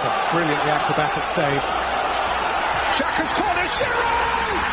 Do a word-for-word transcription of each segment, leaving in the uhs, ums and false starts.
a brilliantly acrobatic save. Xhaka's corner, Giroud!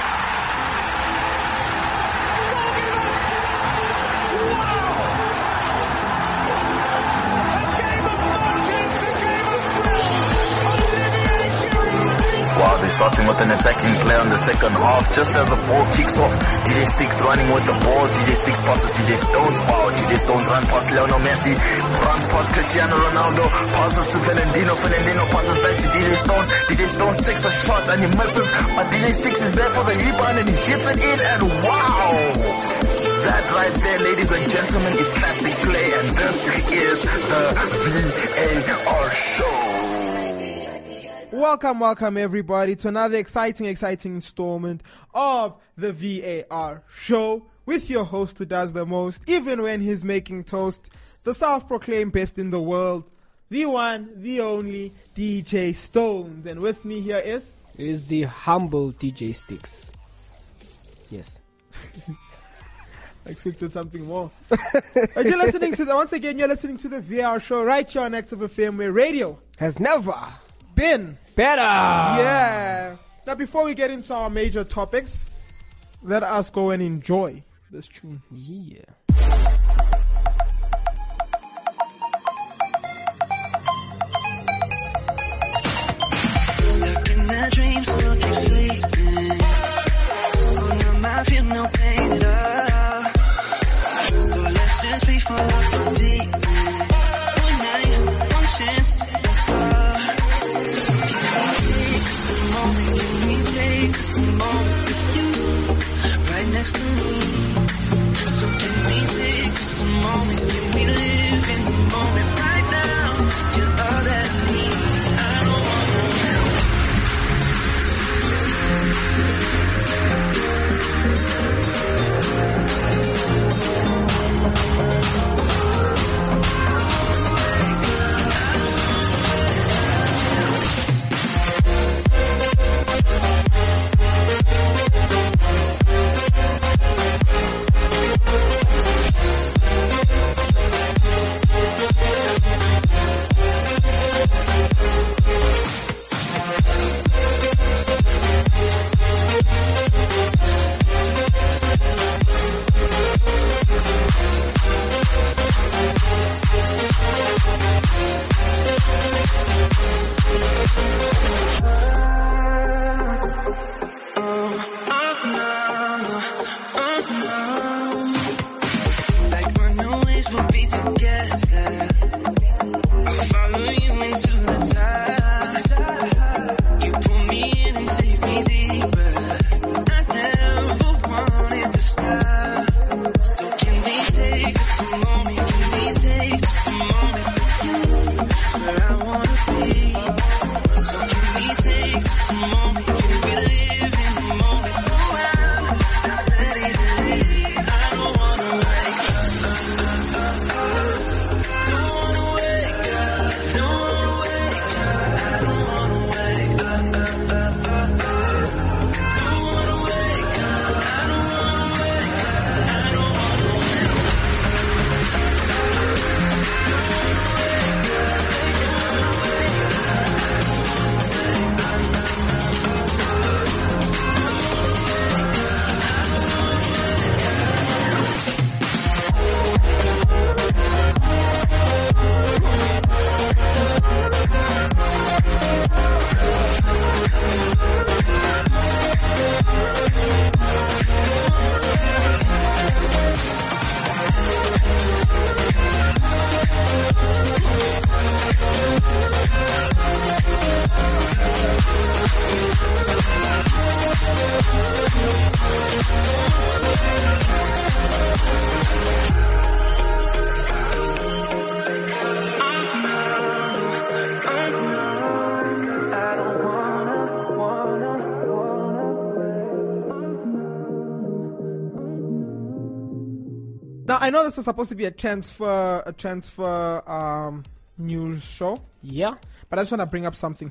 Wow, they're starting with an attacking play on the second half. Just as the ball kicks off, D J Sticks running with the ball. D J Sticks passes D J Stones. Wow, D J Stones run past Lionel Messi. Runs past Cristiano Ronaldo. Passes to Fernandinho. Fernandinho passes back to D J Stones. D J Stones takes a shot and he misses. But D J Sticks is there for the rebound and he hits it in. And wow! That right there, ladies and gentlemen, is classic play. And this is the V A R show. Welcome, welcome everybody to another exciting, exciting installment of the V A R show with your host who does the most, even when he's making toast, the self-proclaimed best in the world, the one, the only D J Stones. And with me here is... is the humble D J Sticks. Yes. I expected something more. But you're listening to the, once again, you're listening to the V A R show right here on Active F M, where radio has never been better. Yeah. Now, before we get into our major topics, let us go and enjoy this tune. Yeah. Stuck in that dream, so I keep sleeping. So numb, I feel no pain at all. So let's just be for love deep. One night, one chance, let's go. So can we take just a moment? Can we take just a moment with you right next to me? So can we take just a moment? Can we live in the moment right now? You're all that I need. I don't wanna wait. Now, I know this is supposed to be a transfer, a transfer um, news show. Yeah. But I just want to bring up something.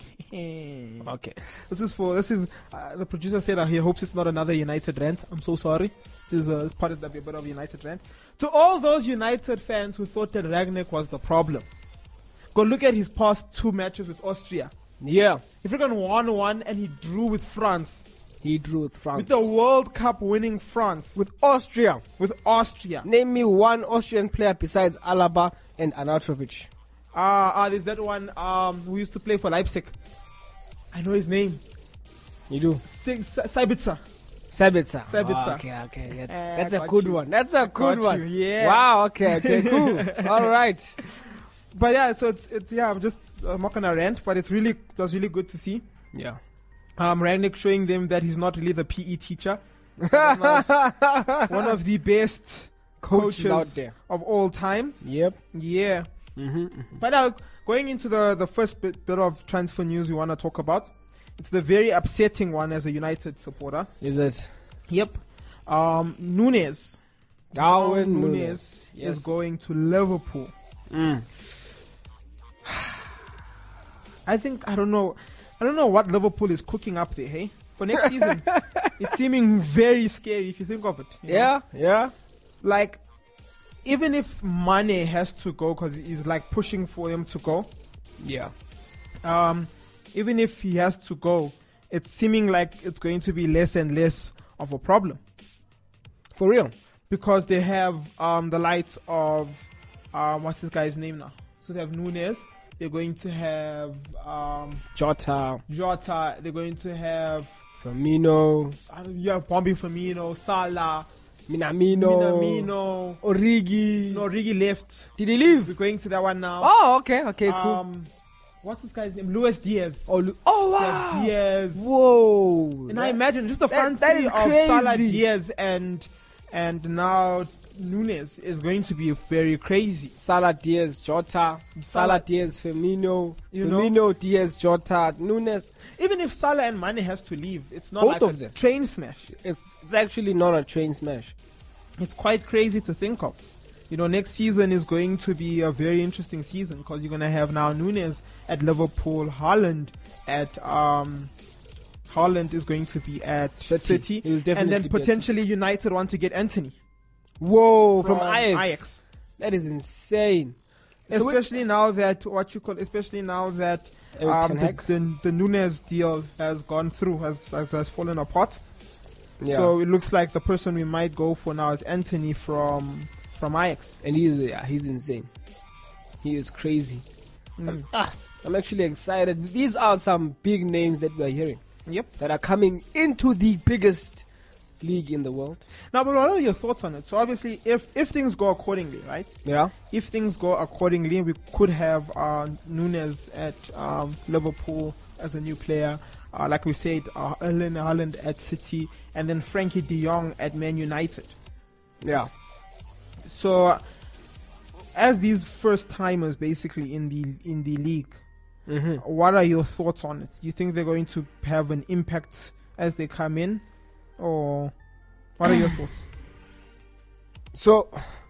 Okay. This is for, this is, uh, the producer said uh, he hopes it's not another United rant. I'm so sorry. This is, uh, this part of the bit of United rant. To all those United fans who thought that Rangnick was the problem, Go look at his past two matches with Austria. Yeah. He freaking won one and he drew with France. He drew with France. With the World Cup winning France. With Austria. With Austria. Name me one Austrian player besides Alaba and Arnautovic. Ah, uh, uh, there's that one um, who used to play for Leipzig. I know his name. You do? Sabitzer. Sabitzer. Sabitzer. Oh, okay, okay. That's, Uh, that's a got good you. one. That's a good got one. you, yeah. Wow, okay, okay, cool. All right. But yeah, so it's, it's yeah, I'm just, I'm not gonna rant, but it's really, it was really good to see. Yeah. Um, Rangnick showing them that he's not really the P E teacher. one, of, one of the best coaches, Coaches out there. of all times. Yep. Yeah. Mm-hmm, mm-hmm. But now, going into the, the first bit, bit of transfer news we want to talk about, it's the very upsetting one as a United supporter. Is it? Yep. Um, Nunes. Darwin Nunes, Nunes. Yes. is going to Liverpool. Mm. I think, I don't know, I don't know what Liverpool is cooking up there, hey? For next season. It's seeming very scary if you think of it. you know? Yeah, yeah. Like, even if Mane has to go because he's like pushing for him to go, Yeah. um, even if he has to go, it's seeming like it's going to be less and less of a problem For real. because they have um, the likes of um, what's this guy's name now? So they have Nunes. They're going to have um, Jota, Jota. They're going to have Firmino, uh, yeah, Bobby Firmino, Salah, Minamino, Minamino. Origi. No, Origi left. Did he leave? We're going to that one now. Oh, okay, okay, cool. Um, what's this guy's name? Luis Diaz. oh, Lu- oh, They wow. have Diaz. Whoa. And I That- imagine just the that- front that three is of Salah, crazy. Diaz, and and now Nunes is going to be very crazy. Salah, Diaz, Jota, Salah, Diaz, Firmino, You know? Firmino, Diaz, Jota, Nunes. Even if Salah and Mane has to leave, it's not Both like of a them. train smash. It's it's actually not a train smash. It's quite crazy to think of. You know, next season is going to be a very interesting season because you're going to have now Nunes at Liverpool, Haaland at um, Haaland is going to be at City. City, He'll and definitely then be at potentially United want to get Anthony Whoa, from, from Ajax. Ajax. That is insane. So we- Especially now that what you call, especially now that Eric um, Ten the, Hag. the the Nunes deal has gone through, has has, has fallen apart. yeah. So it looks like the person we might go for now is Anthony from from Ajax. and he's yeah, he's insane. He is crazy. Mm. Ah, I'm actually excited. These are some big names that we are hearing Yep. that are coming into the biggest league in the world. Now, but what are your thoughts on it? So obviously, if if things go accordingly, right? Yeah. If things go accordingly, we could have uh, Nunes at um, Liverpool as a new player. Uh, like we said, uh, Erling Haaland at City, and then Frankie De Jong at Man United. Yeah. So, uh, as these first timers, basically in the in the league, Mm-hmm. what are your thoughts on it? Do you think they're going to have an impact as they come in, or what are your thoughts? So,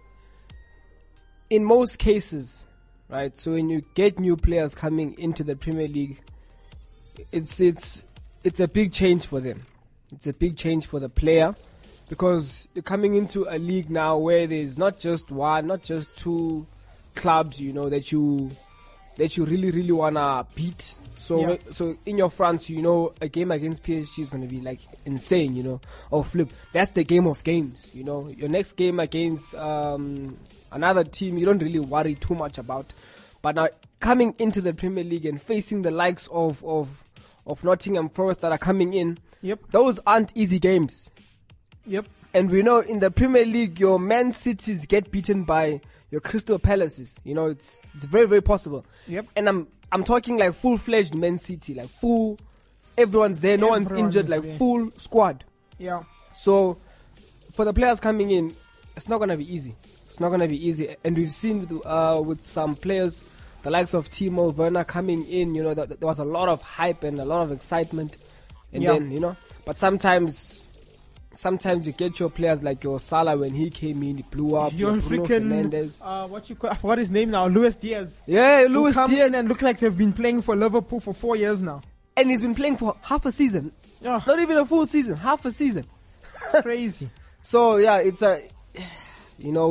in most cases, right? So when you get new players coming into the Premier League, it's it's it's a big change for them. It's a big change for the player because you're coming into a league now where there's not just one, not just two clubs, you know, that you that you really really wanna beat. So Yeah. so in your front, you know, a game against P S G is gonna be like insane, you know. Oh, flip, that's the game of games, you know. Your next game against um, another team, you don't really worry too much about. But now coming into the Premier League and facing the likes of of of Nottingham Forest that are coming in, Yep, those aren't easy games. yep, And we know in the Premier League, your Man Cities get beaten by your Crystal Palaces. You know, it's it's very very possible. yep. And I'm I'm talking like full fledged Man City, like full. Everyone's there, no one's Everyone injured, is like there. full squad. Yeah, So, for the players coming in, it's not gonna be easy. It's not gonna be easy, and we've seen with, uh, with some players, the likes of Timo Werner coming in. You know, that, that there was a lot of hype and a lot of excitement, and Yeah. then you know, but sometimes. Sometimes you get your players like your Salah when he came in, he blew up. Your your Bruno freaking Fernandes. uh, what you call? I forgot his name now. Luis Diaz. Yeah, Who Luis come Diaz, in and look like they've been playing for Liverpool for four years now. and he's been playing for half a season, Yeah, not even a full season, half a season. crazy. So yeah, it's a, you know, we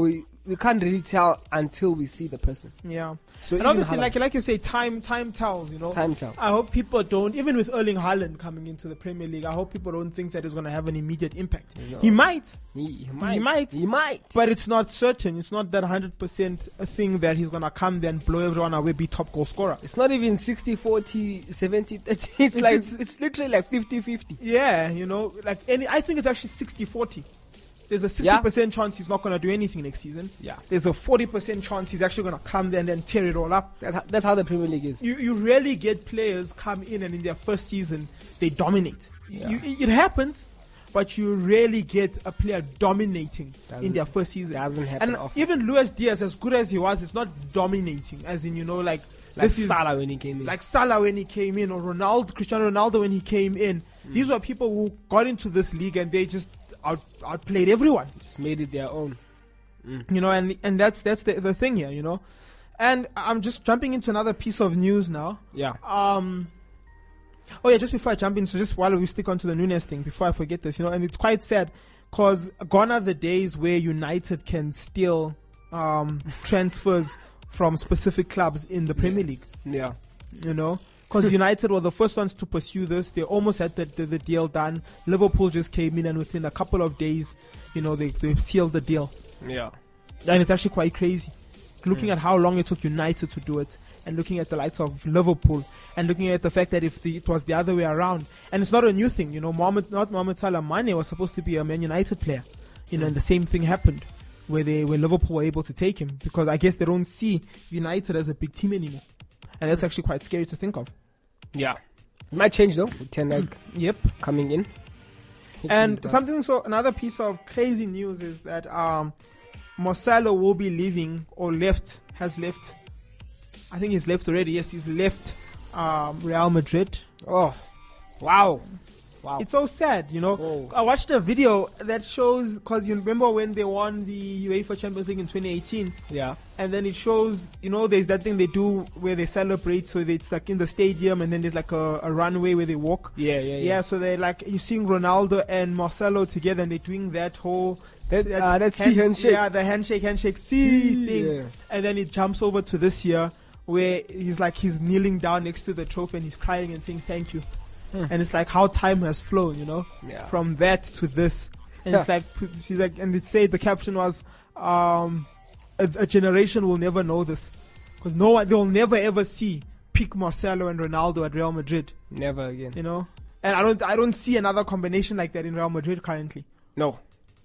we can't really tell until we see the person. Yeah. So And even obviously, Haaland- like like you say, time time tells. You know, Time tells. I hope people don't, even with Erling Haaland coming into the Premier League, I hope people don't think that it's going to have an immediate impact. No. He might, He, he might. He might. He might. but it's not certain. It's not that one hundred percent a thing that he's going to come there and blow everyone away, be top goal scorer. It's not even sixty forty, seventy thirty. It's like, It's- it's literally like fifty fifty. Yeah, you know, like any, I think it's actually sixty forty. There's a sixty percent chance he's not going to do anything next season. Yeah. There's a forty percent chance he's actually going to come there and then tear it all up. That's how, that's how the Premier League is. You you rarely get players come in and in their first season they dominate. Yeah. You, it happens, but you rarely get a player dominating in Doesn't- their first season. doesn't happen And often. even Luis Diaz, as good as he was, it's not dominating. As in, you know, like, Like this is Salah when he came in. like Salah when he came in, or Ronaldo, Cristiano Ronaldo when he came in. Mm. These were people who got into this league and they just out, outplayed everyone. Just made it their own. You know, and and that's that's the the thing here, you know. And I'm just jumping into another piece of news now. Yeah. Um. Oh yeah, just before I jump in, so just while we stick onto the Nunes thing, before I forget this, you know, and it's quite sad because gone are the days where United can steal um, transfers from specific clubs in the Premier League. Yeah. You know, because United were the first ones to pursue this. They almost had the, the, the deal done. Liverpool just came in, and within a couple of days, you know, they they've sealed the deal. Yeah. And it's actually quite crazy. Looking at how long it took United to do it, and looking at the likes of Liverpool, and looking at the fact that if the, it was the other way around, and it's not a new thing, you know, Mohamed, not Mohamed Salah, Mane was supposed to be a Man United player, you know, and the same thing happened where they, where Liverpool were able to take him, because I guess they don't see United as a big team anymore, and that's actually quite scary to think of. Yeah. It might change though, with Ten Hag Yep. coming in. Hopefully it And does. something, so another piece of crazy news is that um, Marcelo will be leaving, or left, has left. I think he's left already. Yes, he's left um, Real Madrid. Oh. Wow. Wow. It's so sad, you know. Oh. I watched a video that shows, because you remember when they won the UEFA Champions League in twenty eighteen, Yeah. and then it shows, you know, there's that thing they do where they celebrate, so they, it's like in the stadium, and then there's like a, a runway where they walk. Yeah, yeah, yeah. Yeah, so they're like, you're seeing Ronaldo and Marcelo together, and they're doing that whole That, uh, that C handshake. Yeah, the handshake, handshake, C thing. Yeah. And then it jumps over to this year where he's like, he's kneeling down next to the trophy and he's crying and saying thank you. And it's like how time has flown, you know, Yeah. from that to this. And it's like, she's like, and it said the caption was, um, a, a generation will never know this, because no one, they'll never ever see peak Marcelo and Ronaldo at Real Madrid, Never again. you know. And I don't, I don't see another combination like that in Real Madrid currently. No.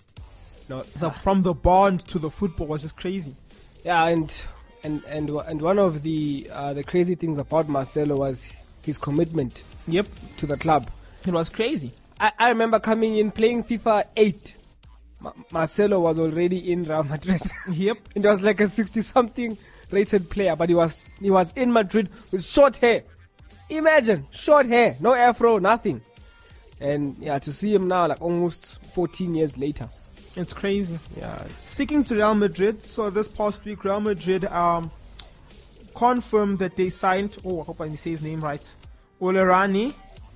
No. The, from the bond to the football was just crazy. Yeah, and and and and one of the uh, the crazy things about Marcelo was his commitment Yep, to the club. it was crazy. I, I remember coming in playing FIFA eight. Ma- Marcelo was already in Real Madrid. Yep. It was like a sixty-something rated player, but he was he was in Madrid with short hair. Imagine, short hair, no afro, nothing. And yeah, to see him now, like almost fourteen years later. It's crazy. Yeah, it's, Speaking to Real Madrid, so this past week, Real Madrid um, confirmed that they signed, oh, I hope I say his name right, Olerani.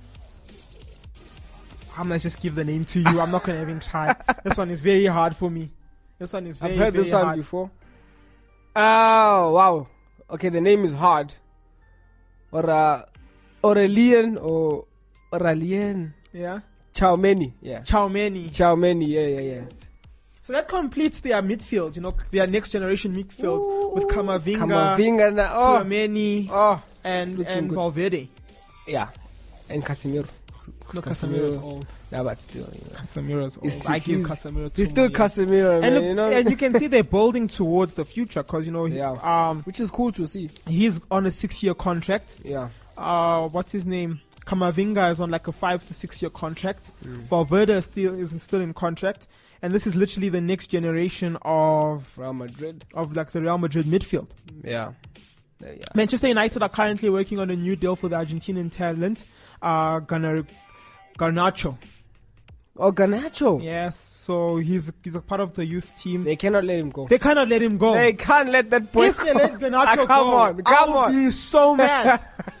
I'm going to just give the name to you. I'm not going to even try. This one is very hard for me. This one is very, I've heard very this one hard. before. Oh wow! Okay, the name is hard. Or uh, Aurelien or Aurelien Yeah. Chaumeni. Yeah, Chaumeni. Chaumeni. Yeah, yeah, yeah. So that completes their midfield, you know, their next generation midfield with Camavinga, Camavinga. na- Oh, Tchouameni, oh, it's and, looking and good. Valverde. Yeah, and Casemiro. No, Casemiro's old. Yeah, but still, you know. Casemiro's old. He's- I give he's- Casemiro two He's still more years. Casemiro, man, And, look, you know. and you can see they're building towards the future, because, you know, he- Yeah. um, Which is cool to see. he's on a six-year contract. Yeah, Uh, what's his name? Camavinga is on like a five to six-year contract. Valverde is still is still in contract, and this is literally the next generation of Real Madrid. of like the Real Madrid midfield. Yeah, Uh, yeah. Manchester United are currently working on a new deal for the Argentinian talent, uh, Garna- Garnacho. Oh, Garnacho. Yes, so he's he's a part of the youth team. They cannot let him go. They cannot let him go. They can't let that boy If they let go. Garnacho Ah, come go, on, come I'll on. be so mad.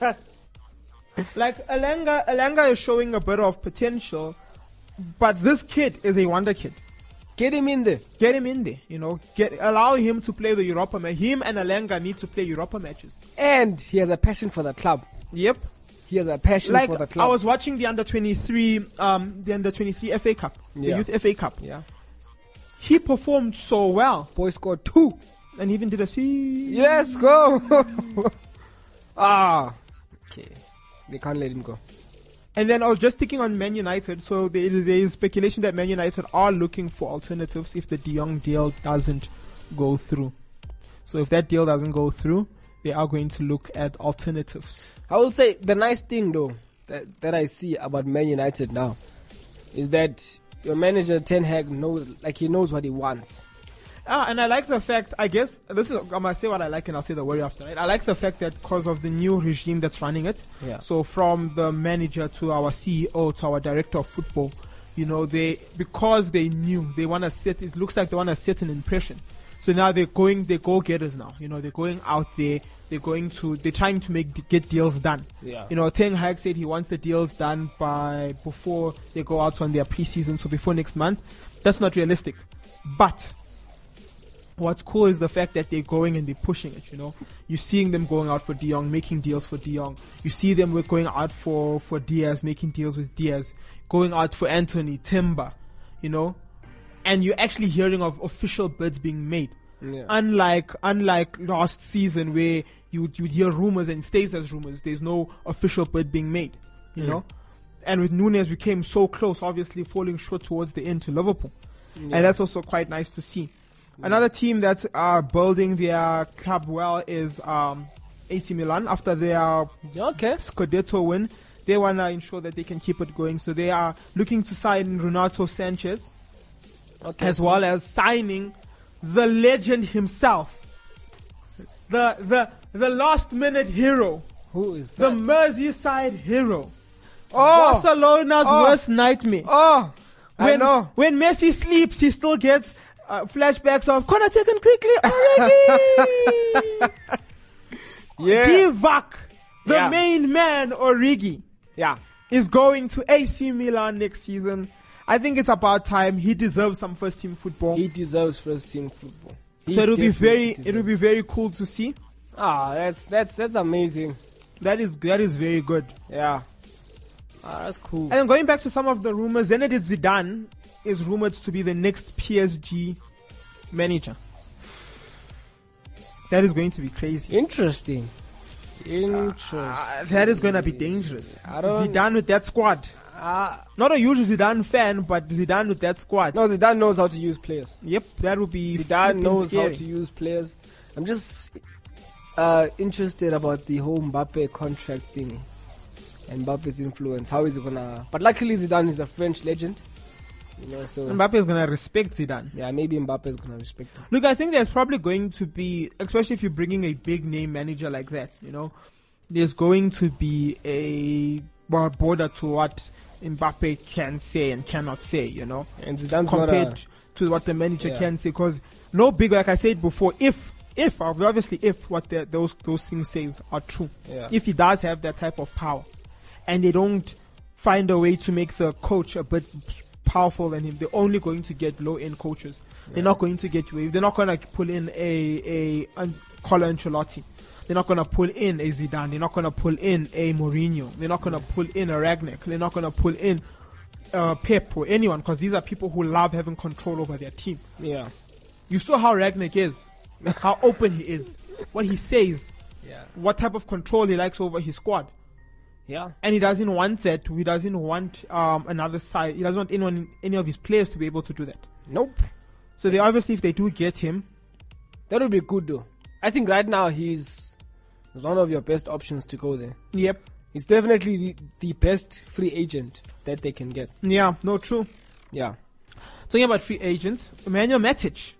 Like Elanga, Elanga is showing a bit of potential, but this kid is a wonder kid. Get him in there. Get him in there, you know. Get allow him to play the Europa match. Him and Alenga need to play Europa matches. And he has a passion for the club. Yep. He has a passion Like for the club. I was watching the under twenty-three, um, the under twenty-three F A Cup, the Yeah. Youth F A Cup. Yeah. He performed so well, Boy scored two. and he even did a C. Yes, go. ah. Okay. They can't let him go. And then I was just thinking on Man United. So there, there is speculation that Man United are looking for alternatives if the De Jong deal doesn't go through. So if that deal doesn't go through, they are going to look at alternatives. I will say the nice thing though that, that I see about Man United now is that your manager Ten Hag knows, like he knows what he wants. Ah, and I like the fact, I guess, this is, I'm going to say what I like and I'll say the worry after, right? I like the fact that because of the new regime that's running it, Yeah. so from the manager to our C E O to our director of football, you know, they, because they knew, they want to set, it looks like they want to set an impression. So now they're going, they're go-getters now, you know, they're going out there, they're going to, they're trying to make, get deals done. Yeah. You know, Ten Hag said he wants the deals done by, before they go out on their preseason, so before next month. That's not realistic. But, what's cool is the fact that they're going and they're pushing it, you know. You're seeing them going out for De Jong, making deals for De Jong. You see them with going out for, for Diaz, making deals with Diaz. Going out for Anthony, Timber, you know. And you're actually hearing of official bids being made. Yeah. Unlike, unlike last season where you would, you'd hear rumors and it stays as rumors. There's no official bid being made, you Mm. know. And with Nunes, we came so close, obviously falling short towards the end to Liverpool. Yeah. And that's also quite nice to see. Another team that's uh, building their club well is um, A C Milan. After their Okay. Scudetto win, they want to ensure that they can keep it going. So they are looking to sign Renato Sanchez, Okay. as well as signing the legend himself, the the the last minute hero, Who is the that? Merseyside hero, Oh. Barcelona's Oh. worst nightmare. Oh. I When, know. when Messi sleeps, he still gets uh, flashbacks of corner taken quickly, Origi! Yeah. Divock, the Yeah. main man, Origi, Yeah. is going to A C Milan next season. I think it's about time. He deserves some first team football. He deserves first team football. He so it'll be very, definitely it'll be deserves. very cool to see. Ah, that's that's that's amazing. That is, that is very good. Yeah. Ah, that's cool. And then going back to some of the rumors, Zinedine Zidane is rumored to be the next P S G manager. That is going to be crazy. Interesting. Interesting. Uh, that is going to be dangerous. I don't- Zidane with that squad. Ah, Not a huge Zidane fan, but Zidane with that squad. no, Zidane knows how to use players. Yep, that would be Zidane flipping knows scary. how to use players. I'm just uh, interested about the whole Mbappe contract thing and Mbappe's influence. How is it gonna? But luckily, Zidane is a French legend. You know, so Mbappe is going to respect Zidane. yeah, maybe Mbappe is gonna respect him. Look, I think there's probably going to be, especially if you're bringing a big name manager like that, you know, there's going to be a well, border to what Mbappe can say and cannot say, you know, And Zidane's compared not a, to what the manager Yeah. can say. Because no big, like I said before, if, if, obviously if what the, those, those things says are true, Yeah. if he does have that type of power and they don't find a way to make the coach a bit powerful than him, they're only going to get low end coaches. They're not going to get wave. They're not going to pull in a, a, a Carlo Ancelotti. They're not going to pull in a Zidane. They're not going to pull in a Mourinho. They're not going to pull in a Ragnick. They're not going to pull in uh, Pep or anyone, because these are people who love having control over their team. yeah, You saw how Ragnick is, how open he is, what he says, yeah, what type of control he likes over his squad. yeah. And he doesn't want that. He doesn't want um, another side. He doesn't want anyone, any of his players to be able to do that. Nope. So they obviously, if they do get him, That would be good though. I think right now he's he's one of your best options to go there. yep, He's definitely the, the best free agent that they can get. yeah, no, true. Yeah. Talking about free agents, Emmanuel Matic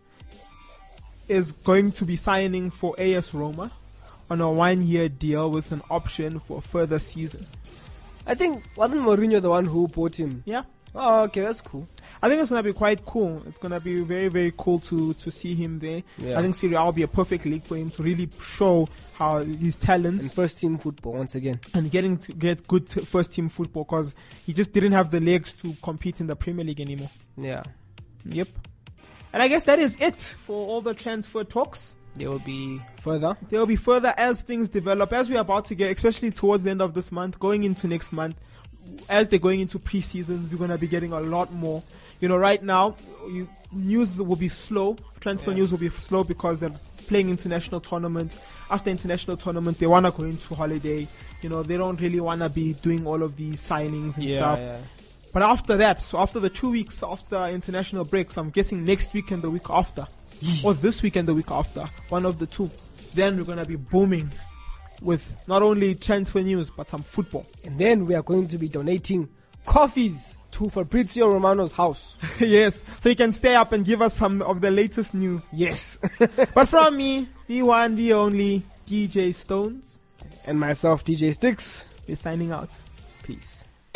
is going to be signing for A S Roma on a one-year deal with an option for a further season. I think, wasn't Mourinho the one who bought him? Yeah, Oh, okay, that's cool. I think it's going to be quite cool. It's going to be very, very cool to, to see him there. Yeah. I think Serie A will be a perfect league for him to really show how his And talents first team football once again. and getting to get good t- first team football, because he just didn't have the legs to compete in the Premier League anymore. Yeah. Yep. And I guess that is it for all the transfer talks. There will be further. There will be further as things develop, as we're about to get, especially towards the end of this month, going into next month. As they're going into preseason, we're going to be getting a lot more. You know, right now, you, news will be slow. Transfer yeah. news will be slow because they're playing international tournament. After international tournament, they want to go into holiday. You know, they don't really want to be doing all of these signings and yeah, stuff. Yeah. But after that, so after the two weeks after international break, so I'm guessing next week and the week after, or this week and the week after, one of the two, then we're going to be booming with not only transfer news, but some football. And then we are going to be donating coffees to Fabrizio Romano's house. Yes, so you can stay up and give us some of the latest news. Yes. But from me, the one, the only, D J Stones. And myself, D J Sticks. We're signing out. Peace.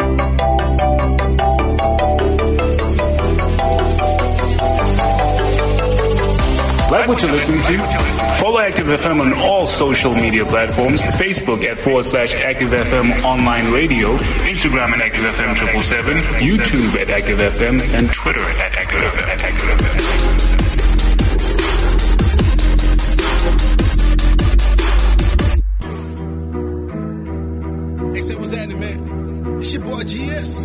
Like what you're listening to? Follow Active F M on all social media platforms. Facebook at forward slash Active F M Online Radio. Instagram at Active F M seven seven seven. YouTube at Active F M. And Twitter at Active F M. At Active F M. Hey, say what's happening, man? It's your boy G S.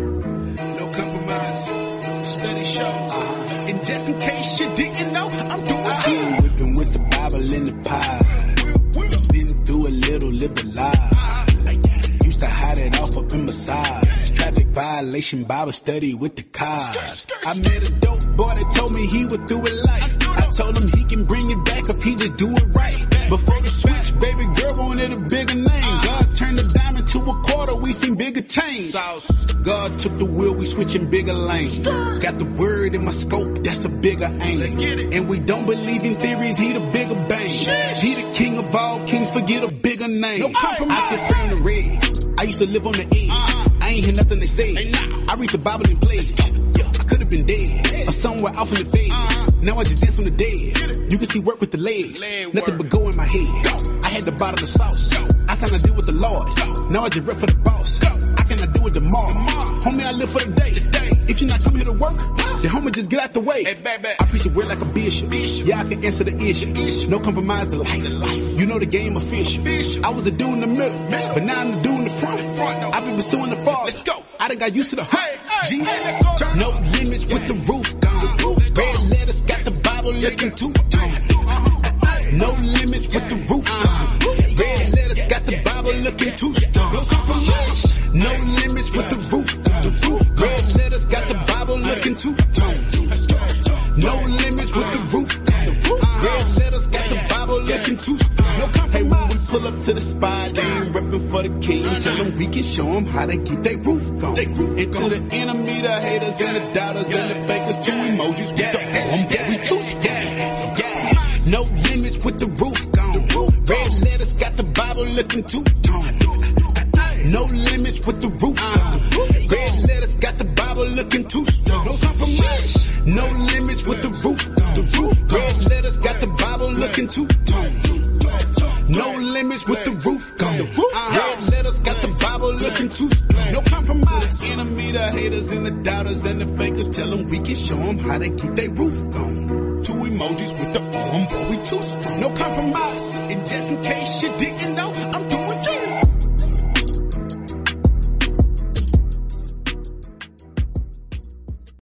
No compromise. Steady show. Uh-huh. And just in case you didn't know, I'm doing uh-huh. Whipping with the Bible in the pie. Been through a little, live a lie. Used to hide it off up in massage. Traffic violation, Bible study with the cars. I met a dope boy that told me he would do it life. I told him he can bring it back if he just do it right. Before the switch, baby girl wanted a bigger name. God turned the diamond to a quarter, we seen bigger change. God took the wheel, we switching bigger lanes. Got the word in my scope, that's a bigger aim. And we don't believe in theories, he the bigger bang. He the king of all kings, forget a bigger name. I still pray on the red, I used to live on the edge. I ain't hear nothing they say. I read the Bible and play. I could have been dead, or somewhere off in the feds. Now I just dance on the dead. You can see work with the legs, nothing but go in my head. I had to bottle the sauce, I signed a deal with the Lord. Now I just rep for the boss. I cannot do it tomorrow. Homie, I live for the day. If you're not coming here to work, then homie, just get out the way. I preach the word like a bishop. Yeah, I can answer the issue. No compromise the life. You know the game official. I was a dude in the middle, but now I'm the dude in the front. I've been pursuing the fall. Let's go. I done got used to the hey, G. No limits with the roof gone. Red letters got the Bible looking too tone. No limits with the roof gone. Red letters got the Bible looking too strong. No limits with the roof gone. Red letters got the Bible looking too tone. No limits with the roof gone. Red letters got the Bible looking too strong. Hey, when we pull up to the spot, they ain't reppin' for the king. Tell them we can show them how they keep their roof gone. And to the enemy, the haters and the doubters and the fakers, two emojis with the arm, but we too scared. Yeah. No limits with the roof gone. Red letters got the Bible looking too tone. No limits with the roof gone. Red letters got the Bible looking too strong. No compromise. No limits with the roof gone. Red letters got the Bible looking too tone. No limits with the roof gone. Red letters got the Bible looking too strong. No compromise. The enemy, the haters and the doubters and the fakers, tell them we can show them how they keep their roof gone. Two emojis with the arm, but we too strong.